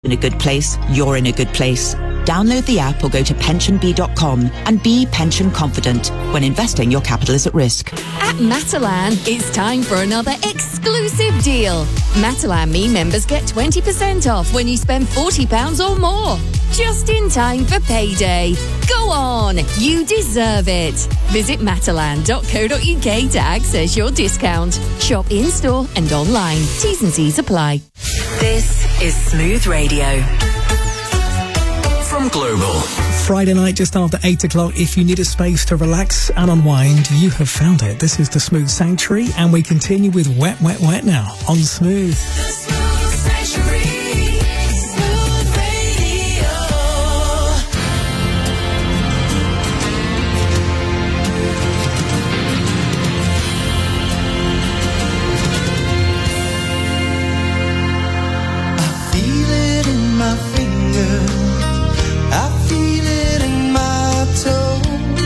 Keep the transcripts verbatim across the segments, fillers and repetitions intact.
In a good place, you're in a good place. Download the app or go to pension bee dot com and be pension confident when investing your capital is at risk. At Matalan, it's time for another exclusive deal. Matalan Me members get twenty percent off when you spend forty pounds or more. Just in time for payday. Go on, you deserve it. Visit matalan dot co dot uk to access your discount. Shop in-store and online. T's and C's apply. This is Smooth Radio. From Global. Friday night, just after eight o'clock. If you need a space to relax and unwind, you have found it. This is the Smooth Sanctuary, and we continue with Wet, Wet, Wet now on Smooth. The Smooth Sanctuary. Smooth Radio. I feel it in my fingers. I feel it in my toe.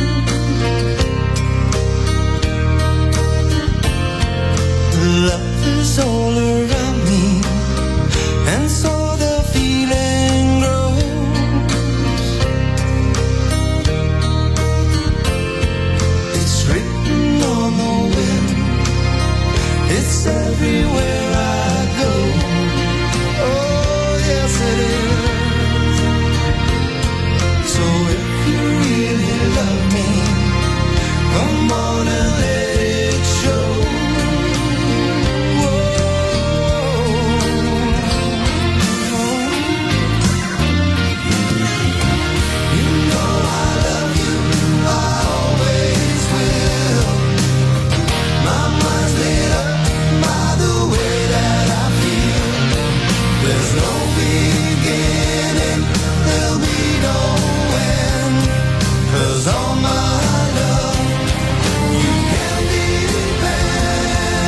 Love is all around me, and so the feeling grows. It's written on the wind, it's everywhere I go. Oh, yes it is. So if you really love me, come on and let it show. You know I love you, I always will. My mind's made up by the way that I feel. There's no beginning, there'll be no 'cause all my love, you can depend.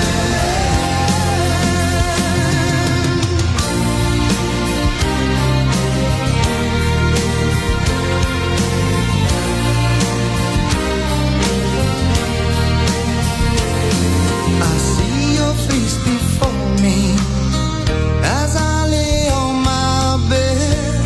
I see your face before me as I lay on my bed.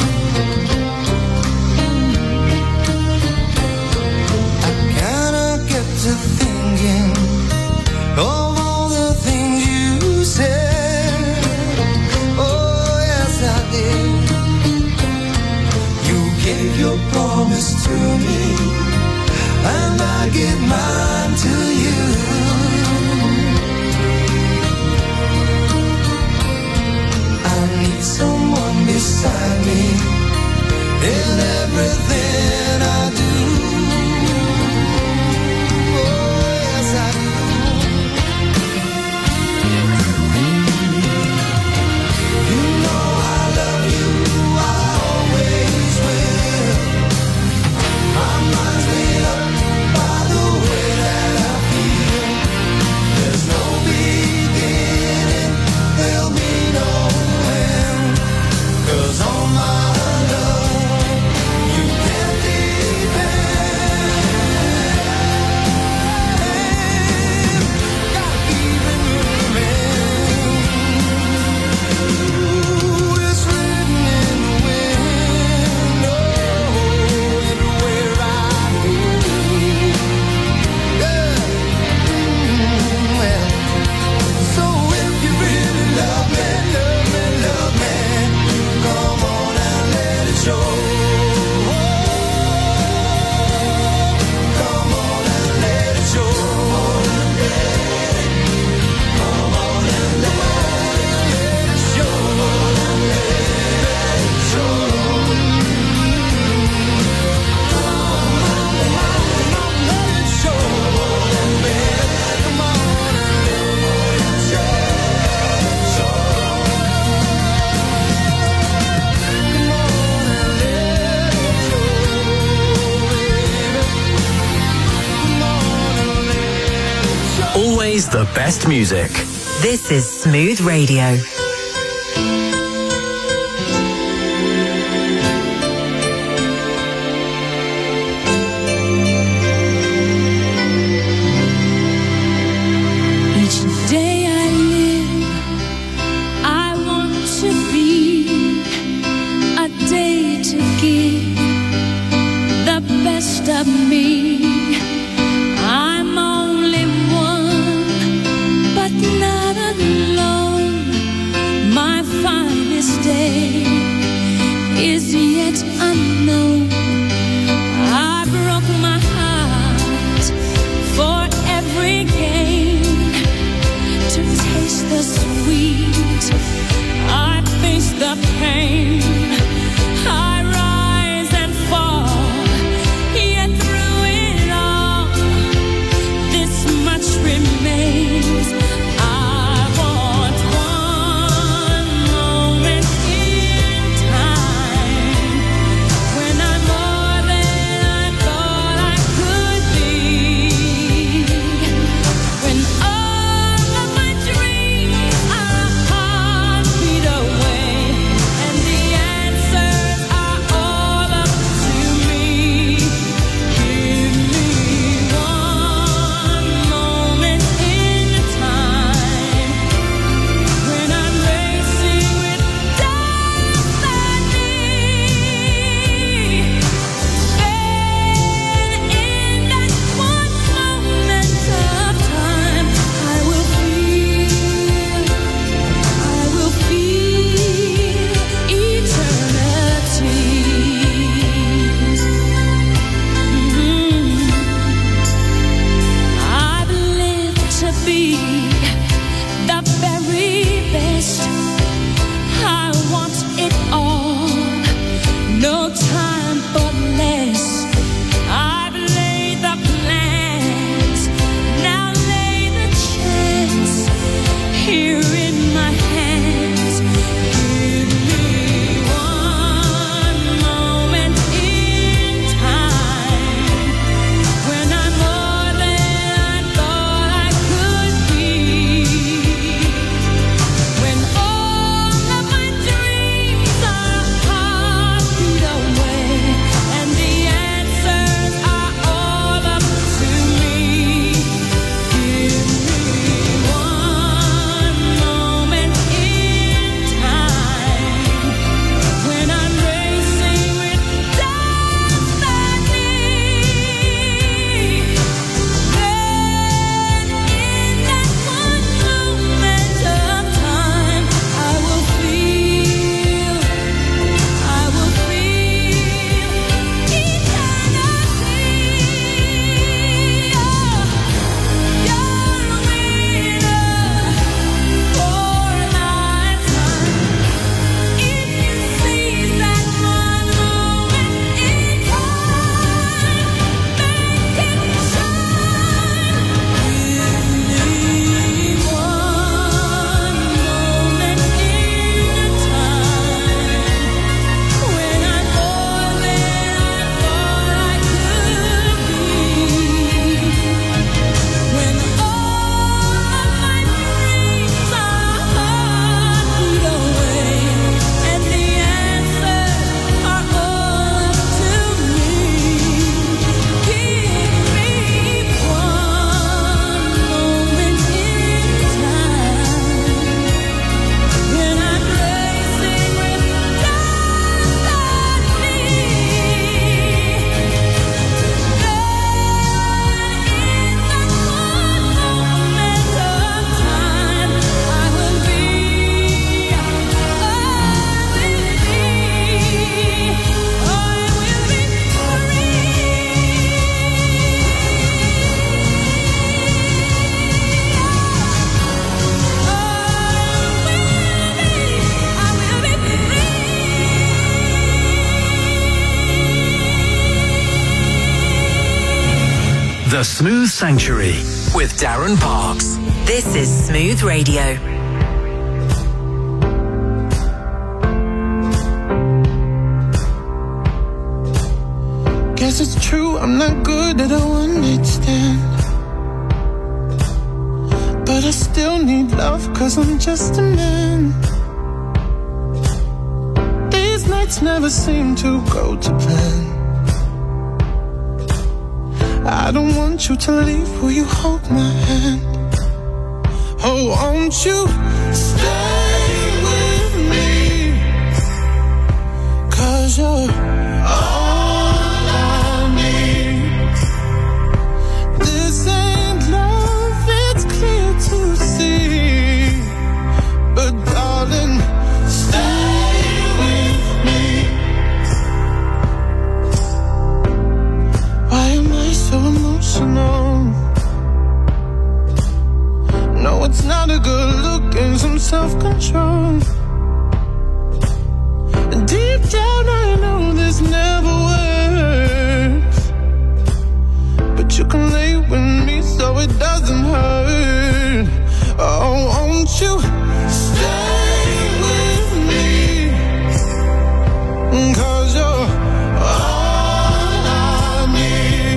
To thinking of all the things you said. Oh, yes, I did. You gave your promise to me, and I give mine to you. I need someone beside me in everything I do. Always the best music. This is Smooth Radio. Each day I live, I want to be unknown. I broke my heart for every gain. To taste the sweet, I face the pain. I rise and fall, yet through it all, this much remains. I want one moment in time when I'm more than I thought I could be. When all of my dreams are a heartbeat away, and the answers are all up to me. Give me one moment in time when I'm racing with destiny. And in that one moment of time, I will feel, I will feel eternity. Mhm. I've lived to be the very best. I want it all, no time for less. I've laid the plans, now lay the chance here in my hands. Give me one moment in time when I'm more than I thought I could be. When all of my dreams are a heartbeat away, and the answers are all up to me. Give me one moment in time when I'm racing with destiny. Then in that one moment of time, I will feel, I will feel eternity. You're with us for a lifetime. If you seize that one moment in time, make it shine. Give me one moment in time when I'm more than I thought I could be. When all of my dreams are a heartbeat away, and the answers are all up to me. Give me one moment in time when I'm racing with destiny. The Smooth Sanctuary with Darren Parks. This is Smooth Radio. Guess it's true, I'm not good at a one-night stand. But I still need love, cause I'm just a man. These nights never seem to go to plan. I don't want you to leave, will you hold my hand? Oh, won't you stay with me? Cause you're all I need. This ain't love, it's clear to see. But darling, stay with me. you stay with me? 'Cause you're all I need.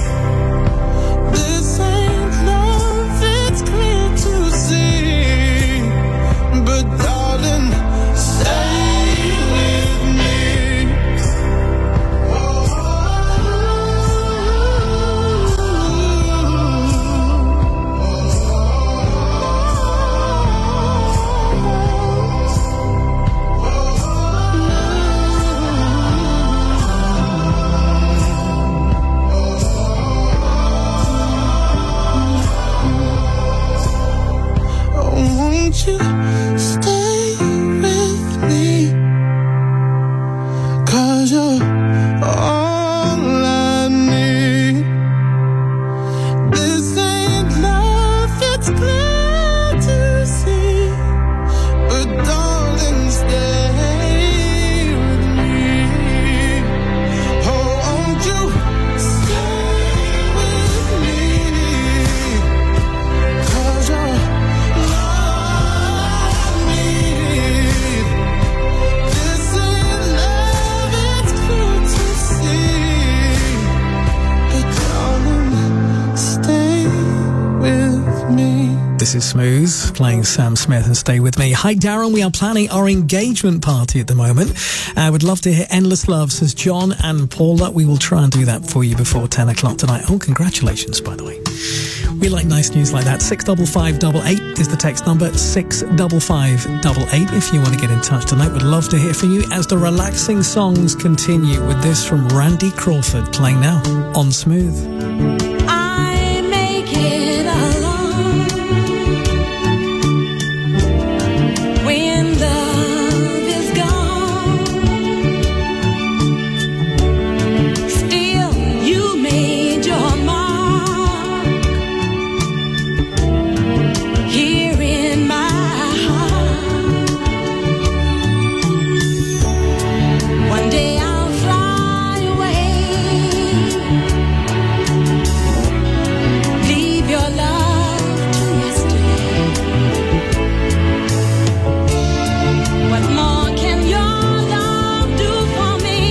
This ain't love, it's clear to see. But darling, stay with me. Won't you stay with me? 'Cause you're all I need. This ain't love, it's clear to see. But darling, stay with me. Oh, won't you stay with me? 'Cause you're This is Smooth, playing Sam Smith and Stay With Me. Hi, Darren. We are planning our engagement party at the moment. I uh, would love to hear Endless Love, says John and Paula. We will try and do that for you before ten o'clock tonight. Oh, congratulations, by the way. We like nice news like that. six five five eight eight is the text number, six five five eight eight if you want to get in touch tonight. We'd love to hear from you as the relaxing songs continue with this from Randy Crawford, playing now on Smooth. I make it alone when love is gone. Still, you made your mark here in my heart. One day I'll fly away. Leave your love to yesterday. What more can your love do for me?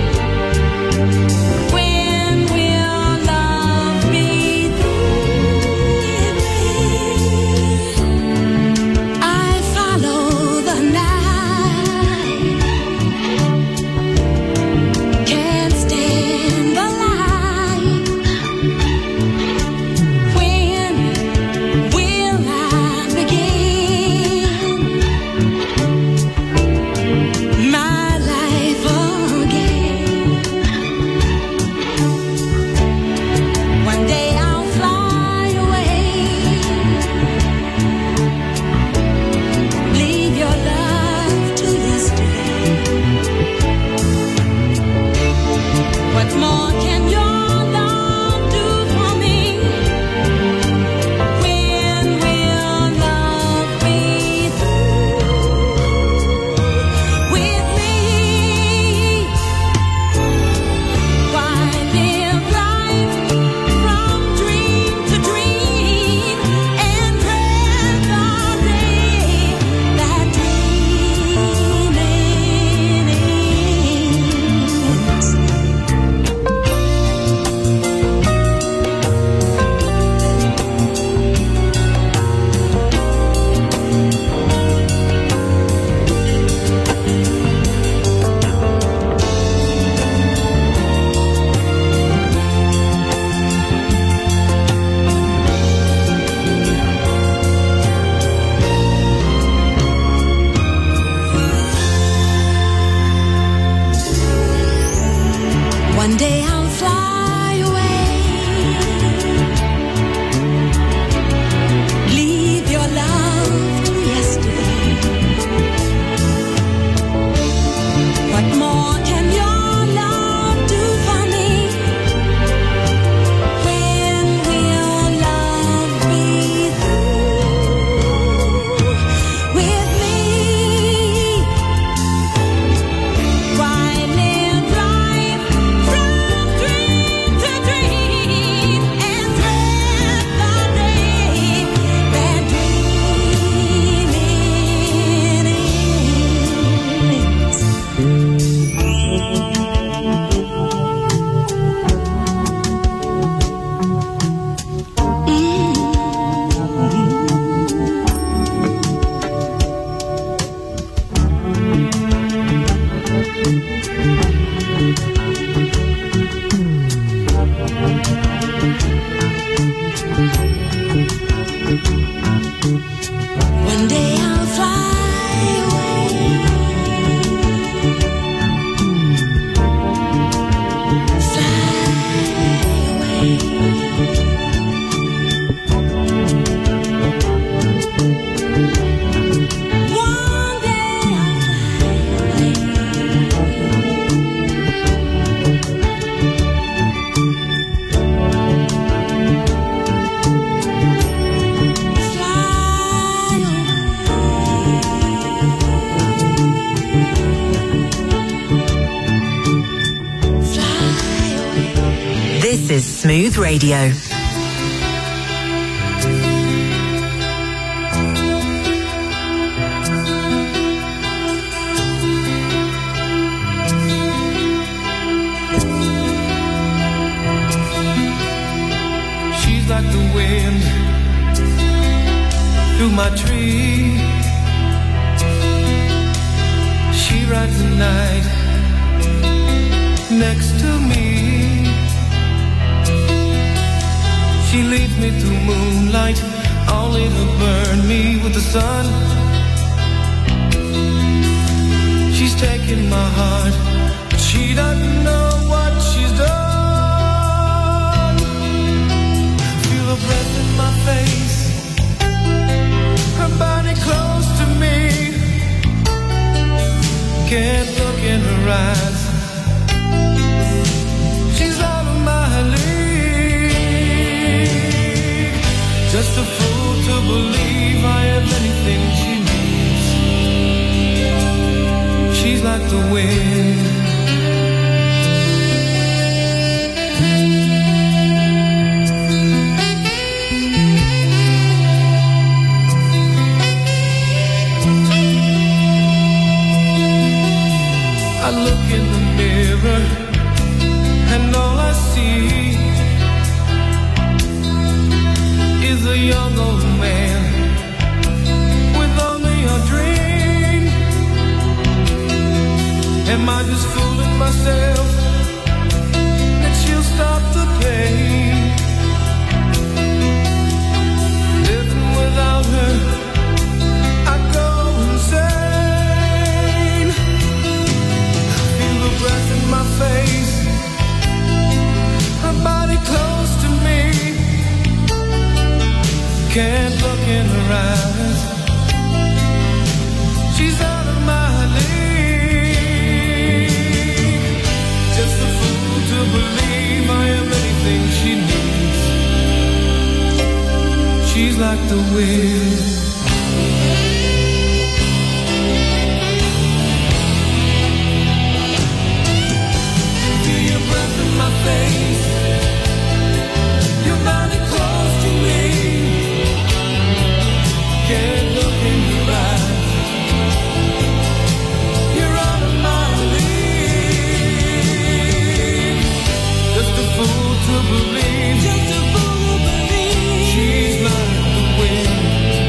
When will love be through with me? I follow the night, can't stand the light. When will I begin my life again? One day I'll fly away. Leave your love to yesterday. What more can your love do for me? When will love be through with me? Why live life from dream to dream and dread the day that dreaming ends? One day I'll fly away. Leave your love to yesterday. What more can your love do for me? When will love be through with me? Why live life from dream to dream and dread the day that dreaming One day I'll fly away, fly away. One day I'll fly This is Smooth Radio. She's like the wind through my tree. She rides the night next to me. She leads me through moonlight, only to burn me with the sun. She's taking my heart, but she doesn't know what she's done. Feel her breath in my face, her body close to me. Can't look in her eyes, she's out of my league. Just a fool to believe I have anything she needs. She's like the wind. I look in the mirror and all I see is a young old man with only a dream. Am I just fooling myself that she'll stop the pain? Living without her, I go insane. Feel the breath in my face, her body close to me. Can't look in her eyes, she's out of my league. Just a fool to believe I am anything she needs. She's like the wind. Feel your breath in my face, your body close to me. Can't look in your eyes, you're out of my league. Just a fool to believe, just a fool to believe. She's like the wind.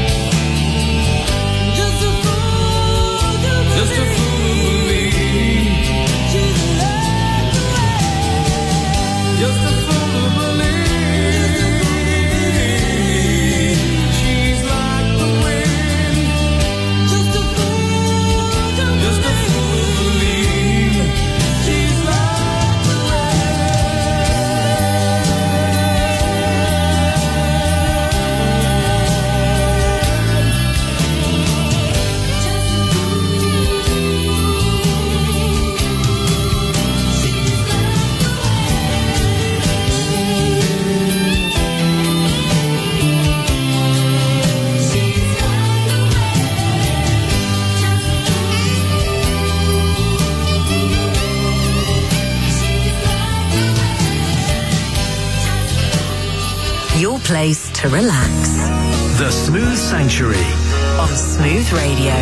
Just a fool to believe, just a fool to believe. She's like the wind. Just a fool to believe. Your place to relax. The Smooth Sanctuary On Smooth Radio.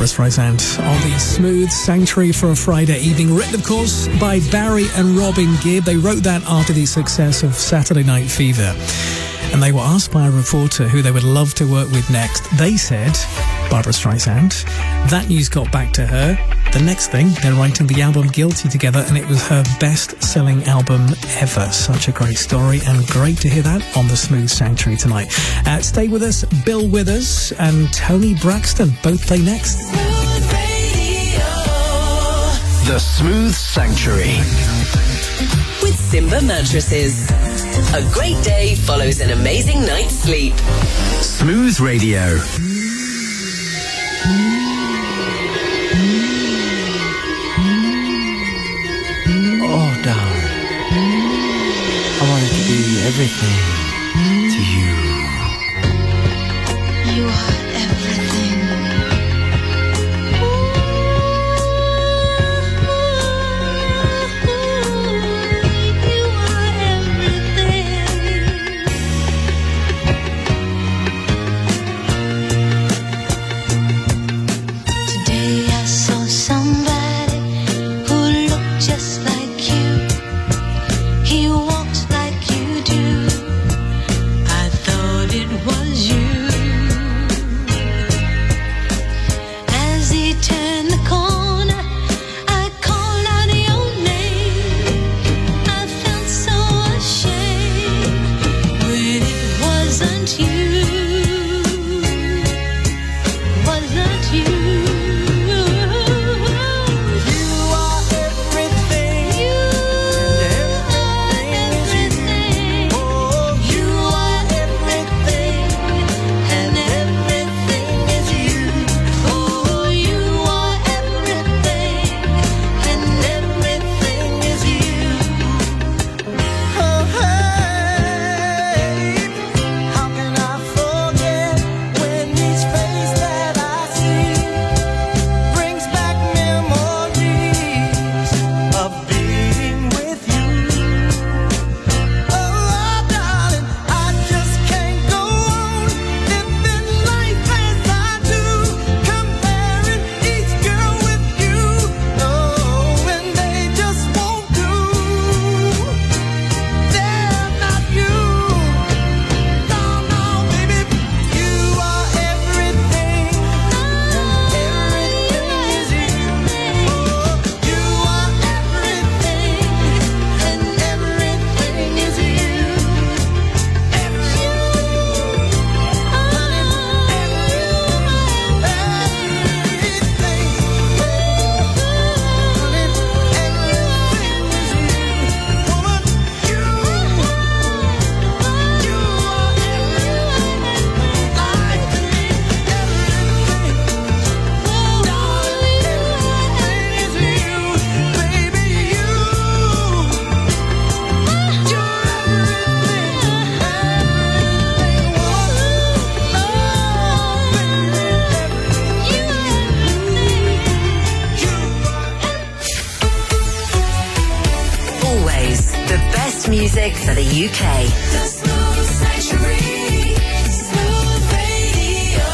Barbra Streisand on the Smooth Sanctuary for a Friday evening, written, of course, by Barry and Robin Gibb. They wrote that after the success of Saturday Night Fever. And they were asked by a reporter who they would love to work with next. They said, Barbra Streisand. That news got back to her. The next thing, they're writing the album Guilty together, and it was her best-selling album ever. Such a great story, and great to hear that on the Smooth Sanctuary tonight. Uh, stay with us. Bill Withers and Tony Braxton both play next. The Smooth Sanctuary. With Simba Mattresses. A great day follows an amazing night's sleep. Smooth Radio. Oh, darling, I wanted to be everything to you. You are everything. You are everything. Today I saw somebody who looked just like you. He walked like you do. I thought it was you. As he turned the corner, I called out your name. I felt so ashamed when it wasn't you. Wasn't you? You are everything. You are everything. Oh, You are everything, and everything is you. Oh, you are everything, and everything is you. oh, hey, how can I forget when each face that I see brings back memories of being with you? Oh, darling, I just can't go on living life as I do, comparing each girl with you. No, when they just won't do. They're not you. No, no, baby, you are everything, and everything is you. Oh, you are everything, and everything is you. Always the best music for the U K. The Smooth Sanctuary, Smooth Radio.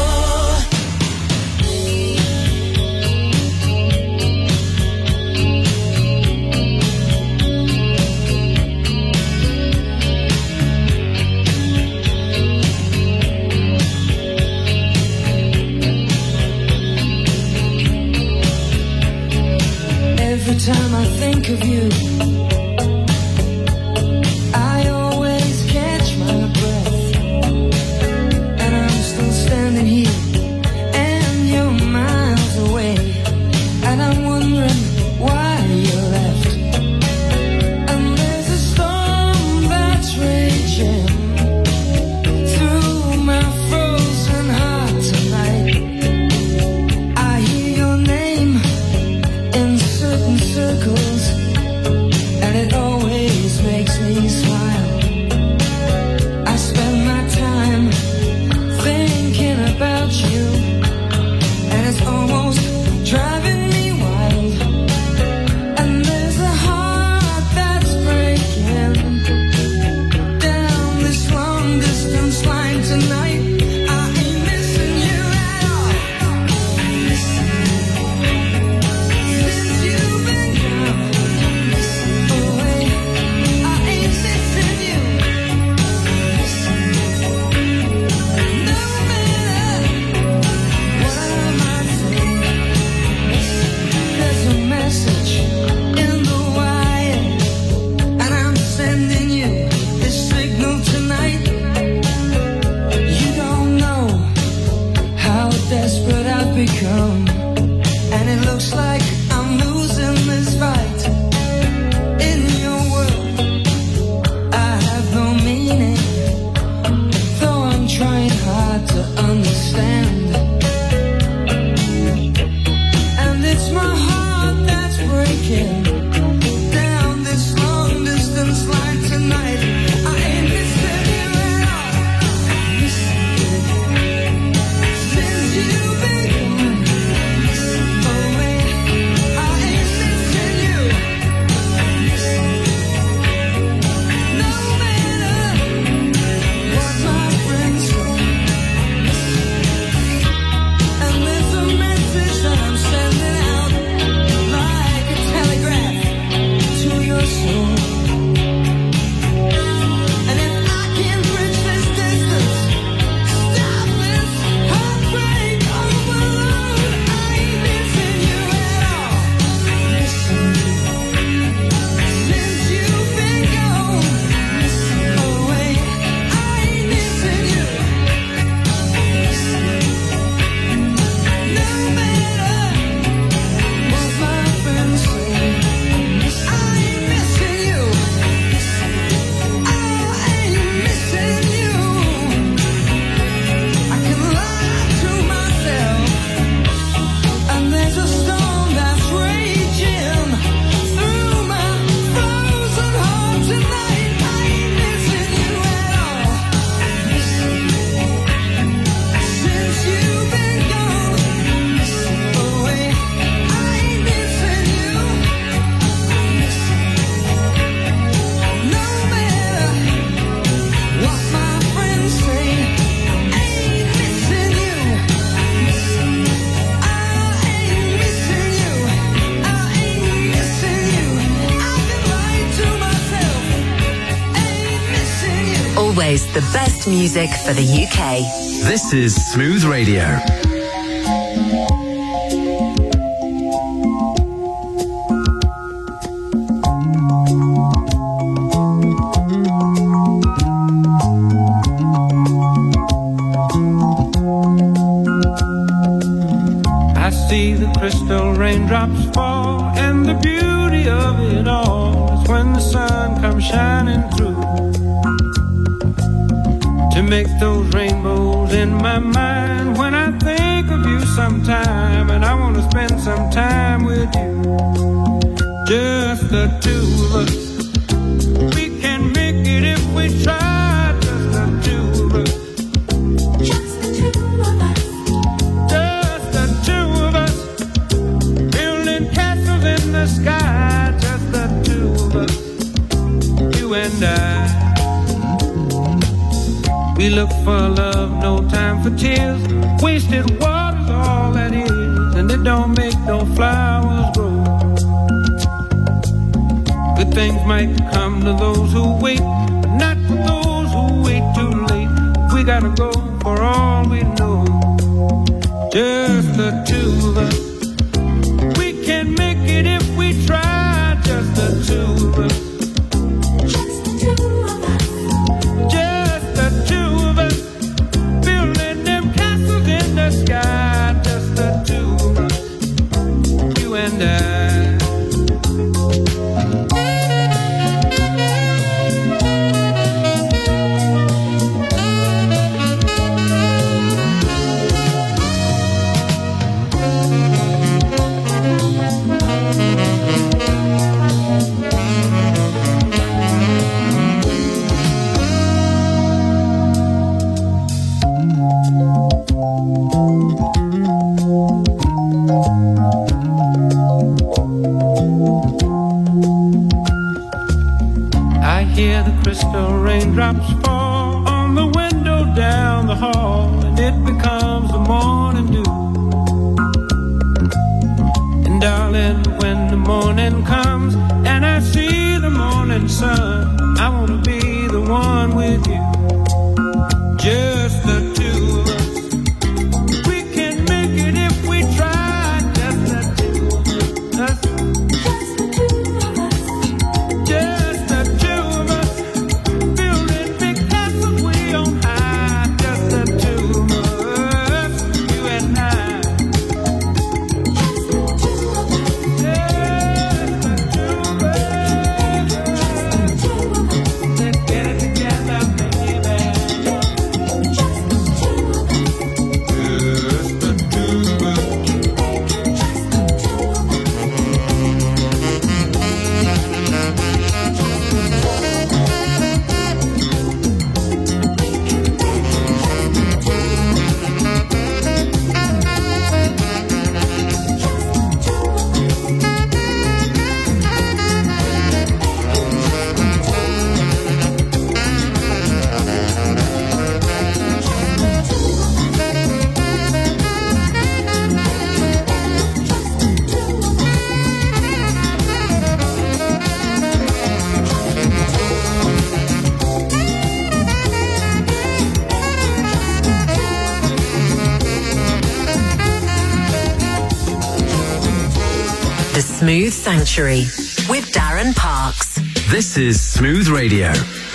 Every time I think of you, I always catch my breath. Always the best music for the U K. This is Smooth Radio. I see the crystal raindrops fall, and the beauty of it all is when the sun comes shining through to make those rainbows in my mind. When I think of you sometime, and I want to spend some time with you, just the two of us. We can make it if we try, just the two of us. Just the two of us. Just the two of us. Building castles in the sky, just the two of us. You and I. We look for love, no time for tears. Wasted water's all that is, and it don't make no flowers grow. Good things might come to those who wait, but not for those who wait too late. We gotta go for all we know. Just the two of us. We can make it if we try. Just the two of us. Sky, just the two of us, you and I. Hear the crystal raindrops fall on the window down the hall, and it becomes the morning dew. And darling, when the morning comes and I see the morning sun, I want to be the one with you. Just the two of us. We can make it if we try. Just the two of us. Just the two of us. Just Smooth Sanctuary with Darren Parks. This is Smooth Radio.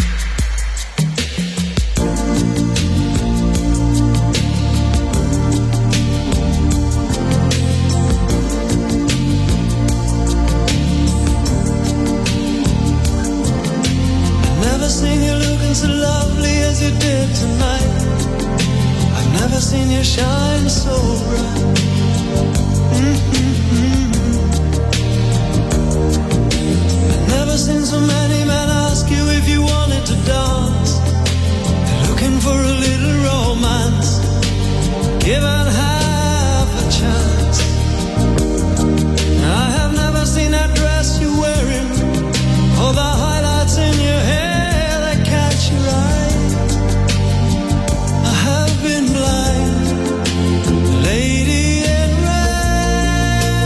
Never seen you looking so lovely as you did tonight. I've never seen you shine so bright. Mm-hmm. Never seen so many men ask you if you wanted to dance. They're looking for a little romance, given half a chance. I have never seen that dress you're wearing, or the highlights in your hair that catch your eye. I have been blind, lady in red.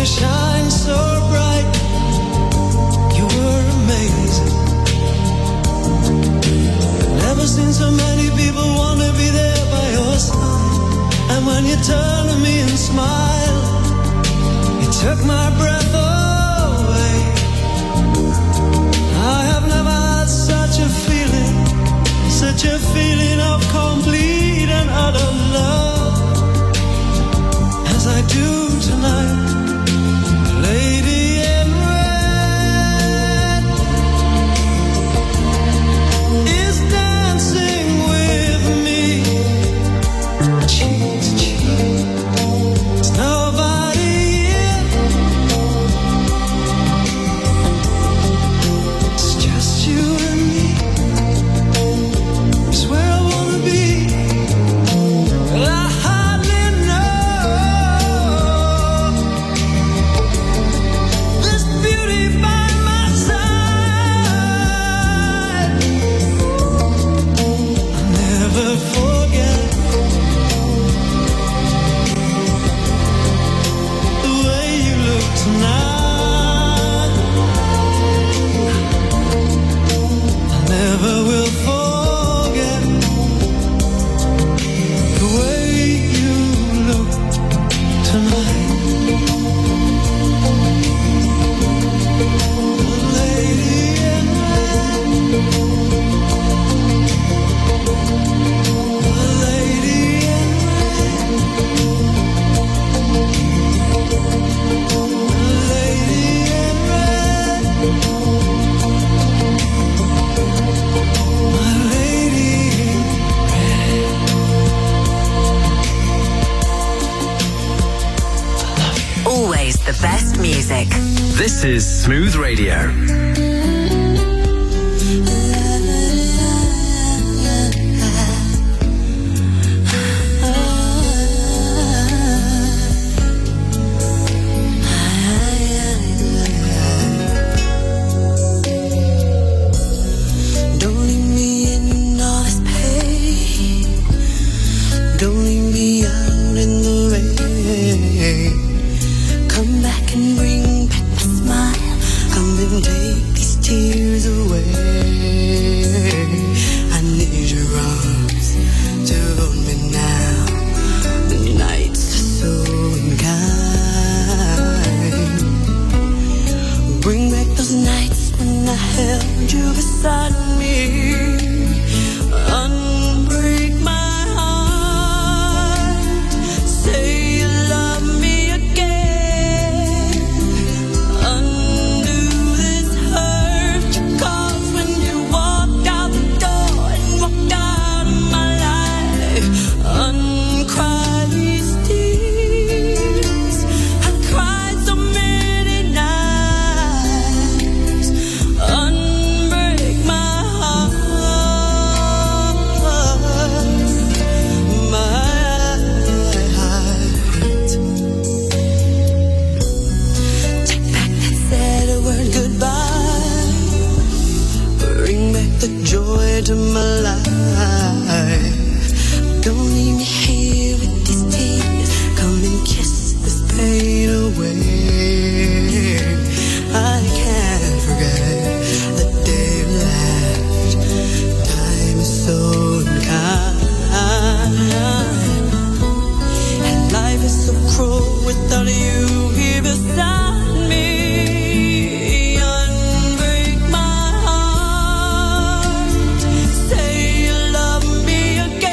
you shine so bright. You were amazing. Never seen so many people want to be there by your side. And when you turn to me and smile, you took my breath away. I have never had such a feeling, such a feeling of complete and utter love as I do tonight. Lady in red is dancing with me, cheek to cheek. There's nobody here, it's just you and me. It's where I wanna be. Well, I hardly know this beauty by my side. I'll never forget the way you look tonight. I never will forget the way you look tonight. Lady in red, lady in red, lady in red, my lady in Always the best music. This is Smooth Radio. Don't leave me in all this pain. Don't leave me out in the rain. Come back and bring back my smile. Come and take these tears away. I need your arms to hold me now. The nights are so unkind. Bring back those nights when I held you beside me. Unbreak my heart. Say you love me again. Undo this hurt you caused when you walked out the door and walked out of my life. Uncry these tears. I cried so many nights. Unbreak my heart. My heart. Take back that sad word goodbye. Bring back the joy to my life. Don't leave me here with these tears. Come and kiss this pain away. I can't forget the day you left. Time is so unkind, and life is so cruel without you here beside me. Unbreak my heart. Say you love me again.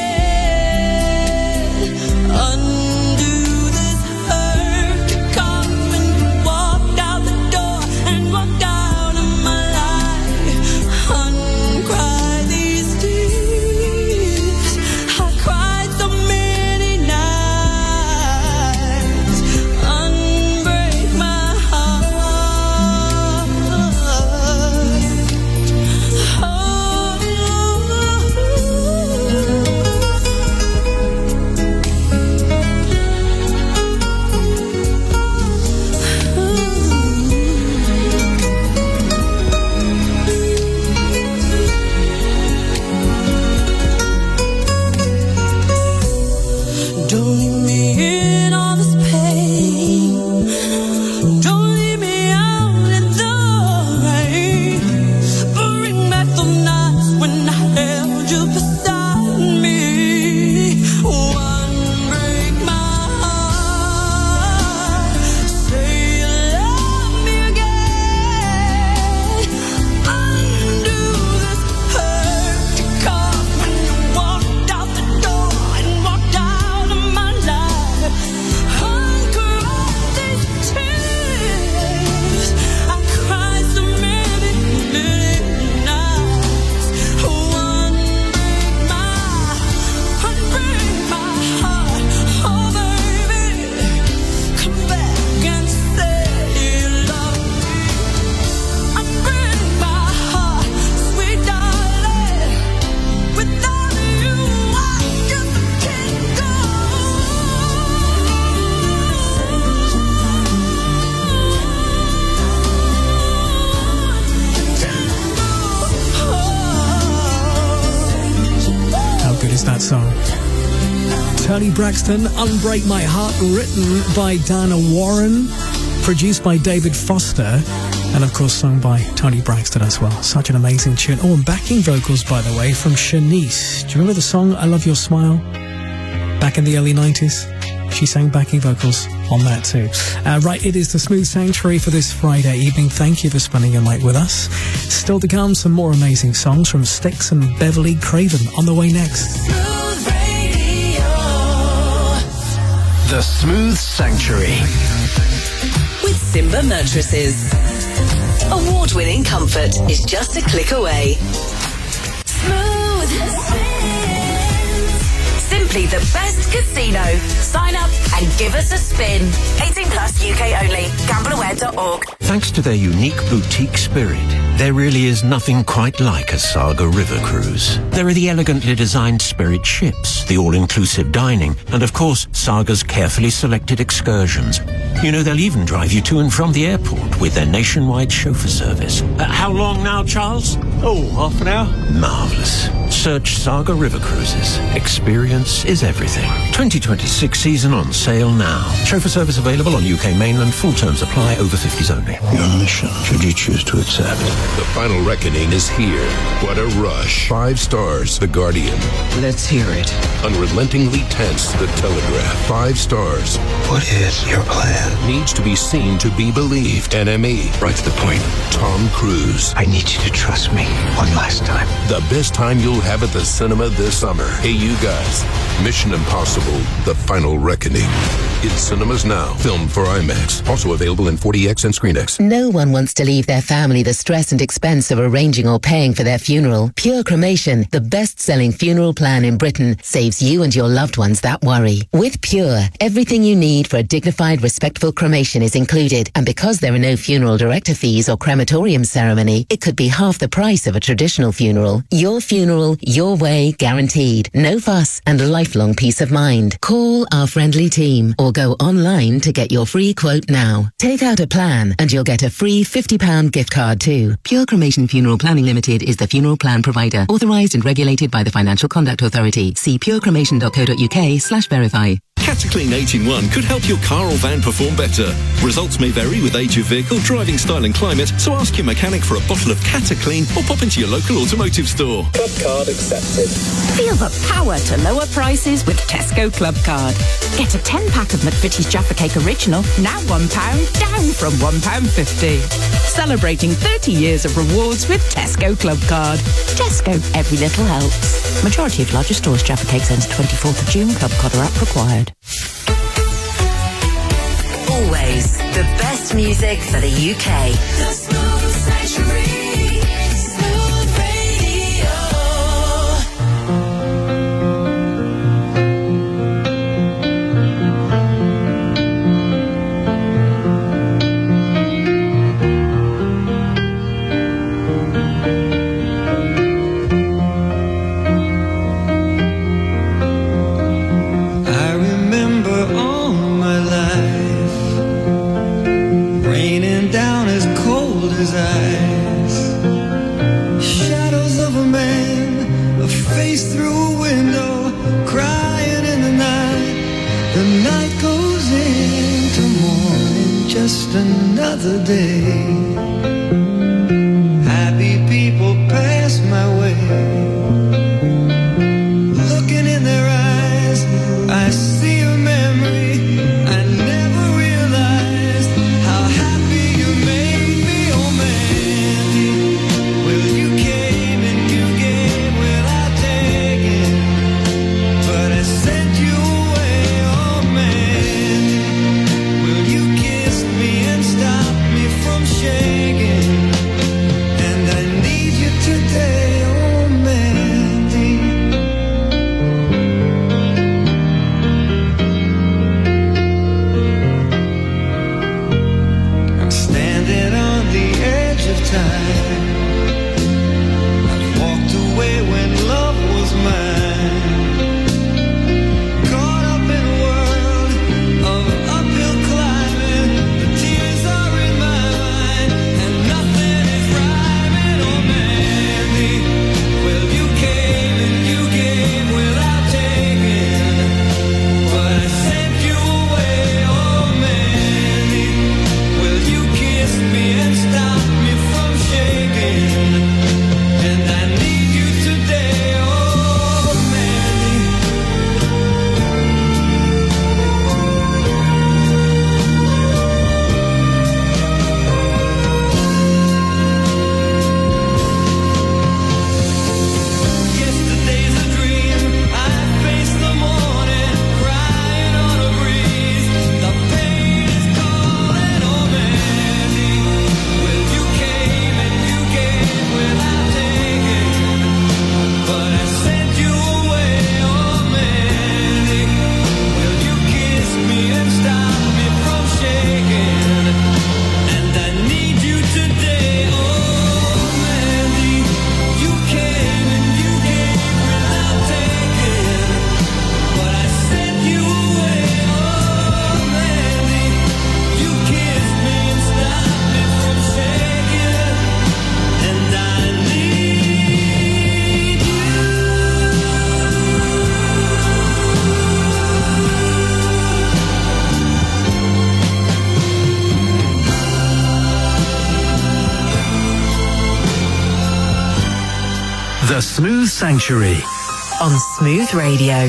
you beside me. One break my heart. Say you love me again. Undo this hurt to come when you walked out the door and walked out of my life. Uncle all these tears I cried so many, many nights. One break my, one break my heart. Oh baby, come back and say you love me. Unbreak my heart, sweet darling. Without you, I just can't go. How good is that song? Tony Braxton, Unbreak My Heart, written by Diana Warren, produced by David Foster, and of course sung by Tony Braxton as well. Such an amazing tune. Oh, and backing vocals, by the way, from Shanice. Do you remember the song I Love Your Smile? Back in the early nineties? She sang backing vocals on that too. Uh, right, it is the Smooth Sanctuary for this Friday evening. Thank you for spending your night with us. Still to come, some more amazing songs from Styx and Beverly Craven on the way next. The Smooth Sanctuary. With Simba Mattresses. Award-winning comfort is just a click away. Smooth. Simply the best casino. Sign up and give us a spin. eighteen plus U K only. gamble aware dot org. Thanks to their unique boutique spirit, there really is nothing quite like a Saga River cruise. There are the elegantly designed Spirit ships, the all-inclusive dining, and of course, Saga's carefully selected excursions. You know, they'll even drive you to and from the airport with their nationwide chauffeur service. Uh, how long now, Charles? Oh, half an hour. Marvellous. Search Saga River Cruises. Experience is everything. twenty twenty-six season on sale now. Chauffeur service available on U K mainland. Full terms apply. Over fifties only. Your mission, should you choose to accept. The final reckoning is here. What a rush. Five stars, The Guardian. Let's hear it. Unrelentingly tense, The Telegraph. Five stars. What is your plan? Needs to be seen to be believed. N M E. Right to the point. Tom Cruise. I need you to trust me one last time. The best time you'll have at the cinema this summer. Hey, you guys. Mission Impossible, The Final Reckoning. In cinemas now. Filmed for IMAX. Also available in forty X and ScreenX. No one wants to leave their family the stress and expense of arranging or paying for their funeral. Pure Cremation, the best-selling funeral plan in Britain, saves you and your loved ones that worry. With Pure, everything you need for a dignified, respectful cremation is included. And because there are no funeral director fees or crematorium ceremony, it could be half the price of a traditional funeral. Your funeral, your way, guaranteed. No fuss and lifelong peace of mind. Call our friendly team or go online to get your free quote now. Take out a plan and you'll get a free fifty pound gift card too. Pure Cremation Funeral Planning Limited is the funeral plan provider, authorised and regulated by the Financial Conduct Authority. See purecremation dot co dot uk slash verify. Cataclean eight in one could help your car or van perform better. Results may vary with age of vehicle, driving style and climate, so ask your mechanic for a bottle of Cataclean or pop into your local automotive store. Club card accepted. Feel the power to lower prices with Tesco Club Card. Get a ten pack of McVitie's Jaffa Cake Original, now one pound, down from one pound fifty. Celebrating thirty years of rewards with Tesco Club Card. Tesco, every little helps. Majority of larger stores, Jaffa Cakes ends twenty-fourth of June. Club Card or app required. Always the best music for the U K. The Smooth Sanctuary. Smooth Radio. I remember all my life raining down as cold as ice. Shadows of a man, a face through a window, crying in the night. The night goes into morning, just another day. Happy people pass my way. The Smooth Sanctuary on Smooth Radio.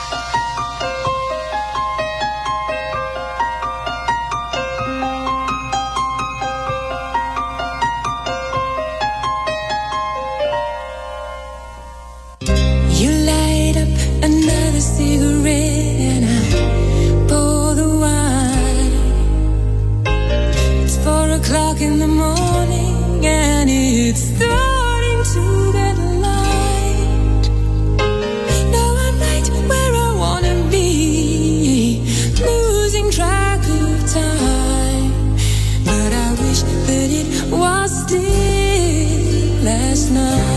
You light up another cigarette and I pour the wine. It's four o'clock in the morning and it's starting to get light. Now I'm right where I wanna be, losing track of time. But I wish that it was still last night.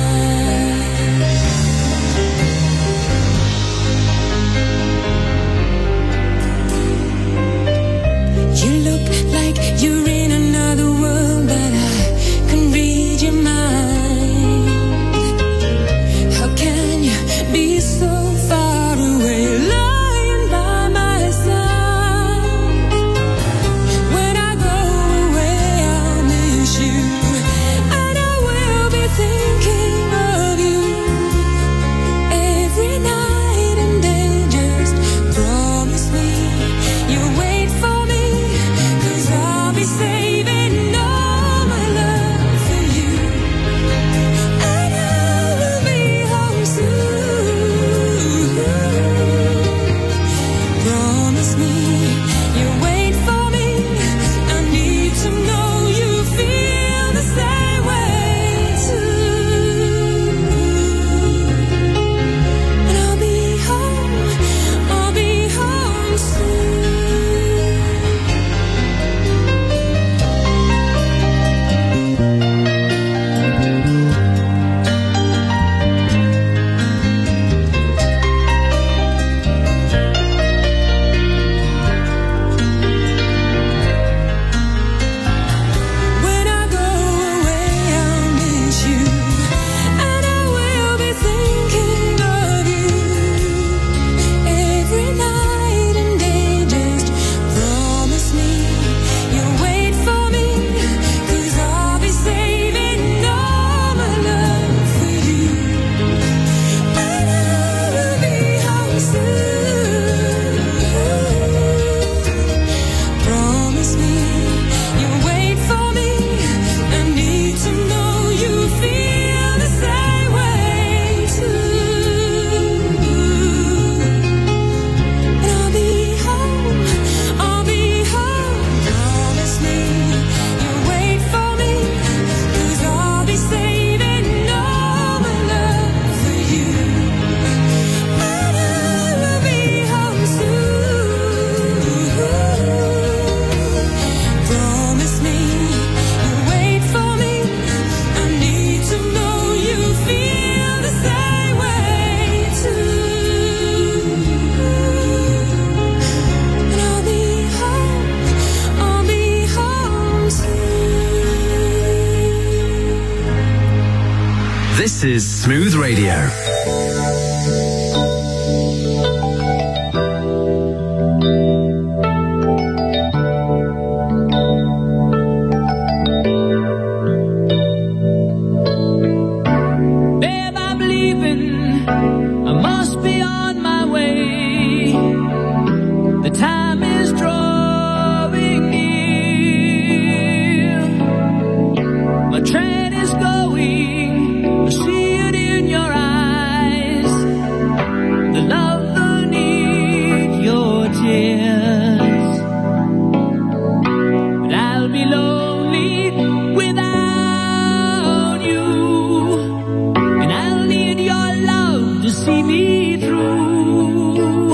You're in another world, but I can read your mind. How can you be so far away, lying by my side? When I go away, I'll miss you, and I will be thinking of you every night and day. Just promise me you'll wait for me, 'cause I'll be saving all my love for you, and I will be home soon. Promise me you'll wait for me. I need to know you feel the same way too. And I'll be home, I'll be home soon. When I go away, I'll miss you, and I will be thinking of you every night and day. Just promise me you'll wait for me, 'cause I'll be saving all my love for you, and I will be home soon. Promise me you'll wait for me. I need to know you feel the same way too. And I'll be home, I'll be home. Promise me you'll wait for me, 'cause I'll be saving all my love for you, and I will be home soon. Promise me you'll wait for me. I need to know you feel the same way too. And I'll be home, I'll be home soon. This is Smooth Radio. Babe, I'm leaving. I must be on my way. The time is drawing near. My train is going. I see it in your eyes. The love, the need, your tears. But I'll be lonely without you. And I'll need your love to see me through.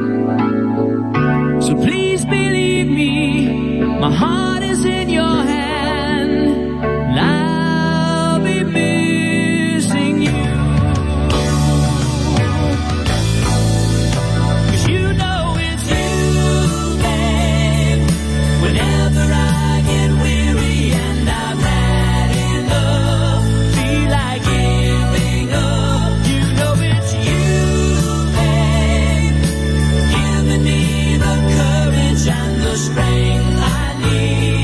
So please believe me, my heart is in your hand, and I'll be missing you. 'Cause you know it's you, babe. Whenever I get weary and I'm mad in love, feel like giving up, you know it's you, babe. Giving me the courage and the strength I need.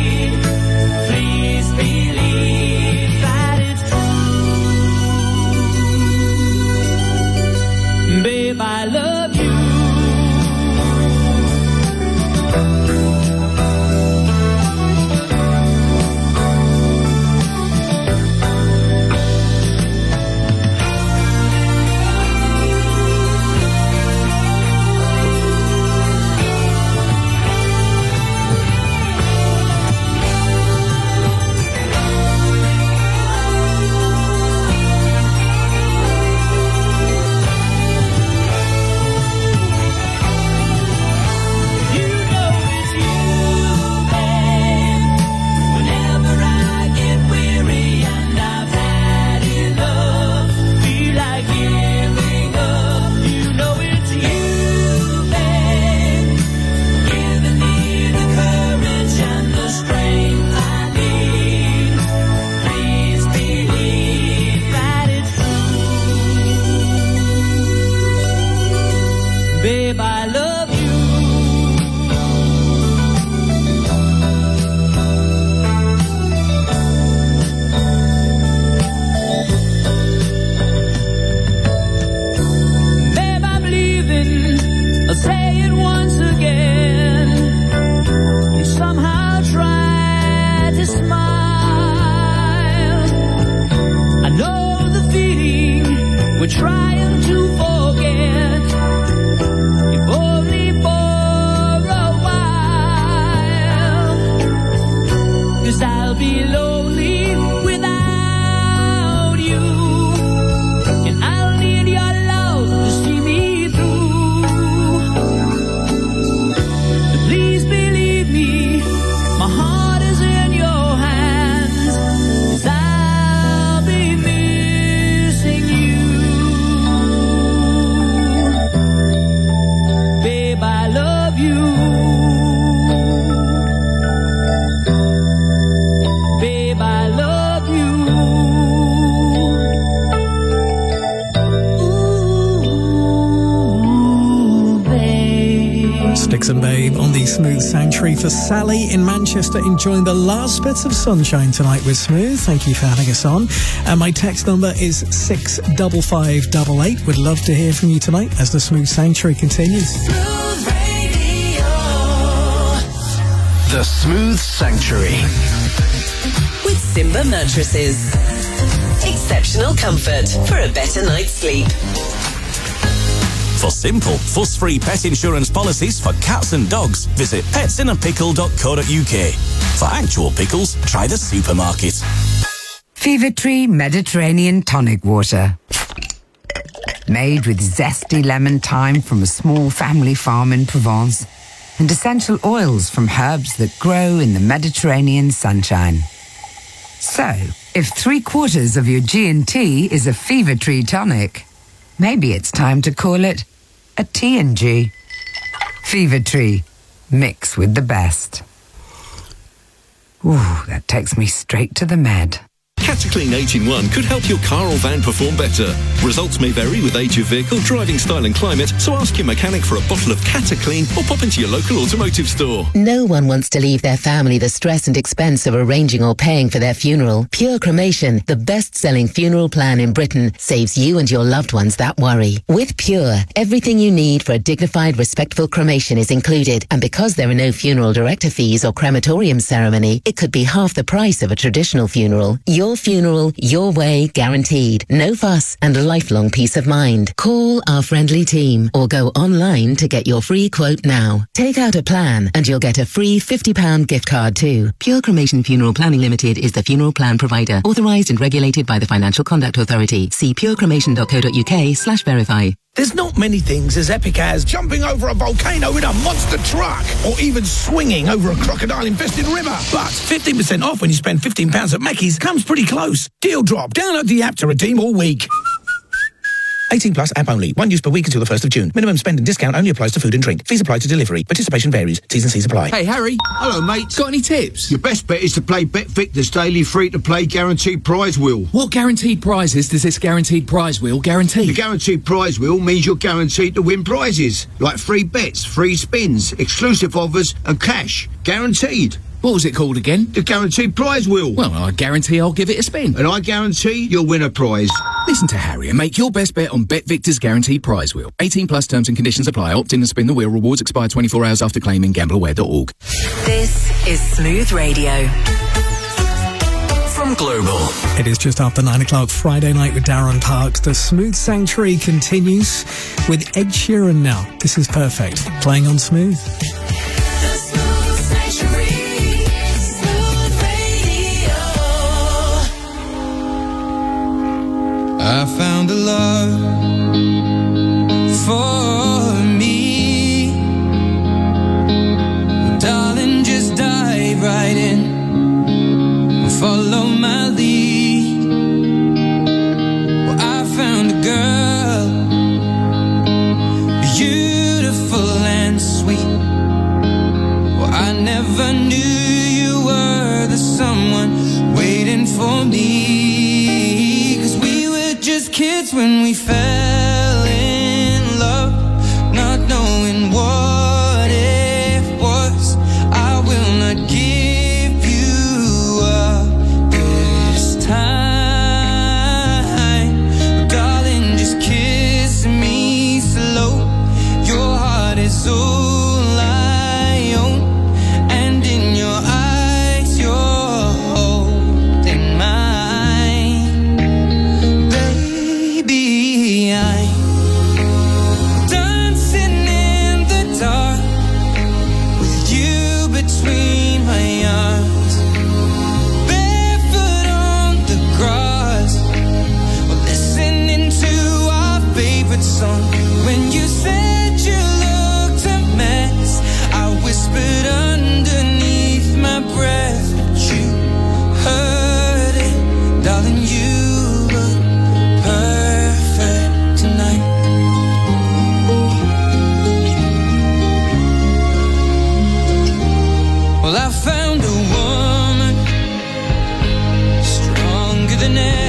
Babe, I love you. Babe, I'm leaving. I'll say it once again. You somehow try to smile. I know the feeling we're trying to forget. If only for a while. 'Cause I'll be lonely without you. And I'll need your love to see me through. But please believe me, my heart is in your hands. 'Cause I'll be missing you. Babe, I love you. Babe, I love you. Ooh, babe. Sticks and Babe on the Smooth Sanctuary for Sally in Manchester, enjoying the last bits of sunshine tonight with Smooth. Thank you for having us on. And my text number is six five five eight eight. Would love to hear from you tonight as the Smooth Sanctuary continues. The Smooth Sanctuary. With Simba Mattresses. Exceptional comfort for a better night's sleep. For simple, fuss-free pet insurance policies for cats and dogs, visit pets in a pickle dot co dot uk. For actual pickles, try the supermarket. Fever Tree Mediterranean Tonic Water. Made with zesty lemon thyme from a small family farm in Provence and essential oils from herbs that grow in the Mediterranean sunshine. So, if three quarters of your G and T is a Fever Tree tonic, maybe it's time to call it a T and G. Fever Tree. Mix with the best. Ooh, that takes me straight to the med. Cataclean eight in one could help your car or van perform better. Results may vary with age of vehicle, driving style and climate, so ask your mechanic for a bottle of Cataclean or pop into your local automotive store. No one wants to leave their family the stress and expense of arranging or paying for their funeral. Pure Cremation, the best-selling funeral plan in Britain, saves you and your loved ones that worry. With Pure, everything you need for a dignified, respectful cremation is included, and because there are no funeral director fees or crematorium ceremony, it could be half the price of a traditional funeral. Your funeral, your way, guaranteed. No fuss and a lifelong peace of mind. Call our friendly team or go online to get your free quote now. Take out a plan and you'll get a free fifty pound gift card too. Pure Cremation Funeral Planning Limited is the funeral plan provider, authorised and regulated by the Financial Conduct Authority. See purecremation dot co dot uk slash verify. There's not many things as epic as jumping over a volcano in a monster truck or even swinging over a crocodile-infested river. But fifteen percent off when you spend fifteen pounds at Mackey's comes pretty close. Deal drop. Download the app to redeem all week. eighteen plus app only. One use per week until the first of June. Minimum spend and discount only applies to food and drink. Fees apply to delivery. Participation varies. T's and C's apply. Hey, Harry. Hello, mate. Got any tips? Your best bet is to play BetVictor's daily free-to-play guaranteed prize wheel. What guaranteed prizes does this guaranteed prize wheel guarantee? The guaranteed prize wheel means you're guaranteed to win prizes, like free bets, free spins, exclusive offers and cash. Guaranteed. What was it called again? The guaranteed prize wheel. Well, I guarantee I'll give it a spin. And I guarantee you'll win a prize. Listen to Harry and make your best bet on BetVictor's guaranteed prize wheel. eighteen plus terms and conditions apply. Opt in and spin the wheel. Rewards expire twenty-four hours after claiming. gamble aware dot org. This is Smooth Radio. From Global. It is just after nine o'clock Friday night with Darren Parks. The Smooth Sanctuary continues with Ed Sheeran now. This is perfect. Playing on Smooth. I found a love for me. Well, darling, just dive right in and follow my lead. Well, I found a girl, beautiful and sweet. Well, I never knew you were the someone waiting for me. Just kids when we fell never